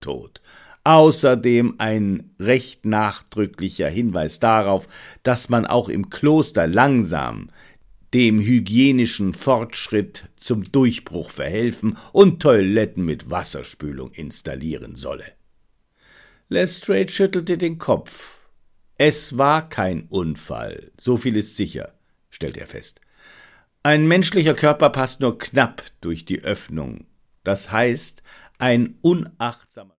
tot. Außerdem ein recht nachdrücklicher Hinweis darauf, dass man auch im Kloster langsam dem hygienischen Fortschritt zum Durchbruch verhelfen und Toiletten mit Wasserspülung installieren solle. Lestrade schüttelte den Kopf. Es war kein Unfall, so viel ist sicher, stellte er fest. Ein menschlicher Körper passt nur knapp durch die Öffnung. Das heißt, ein unachtsamer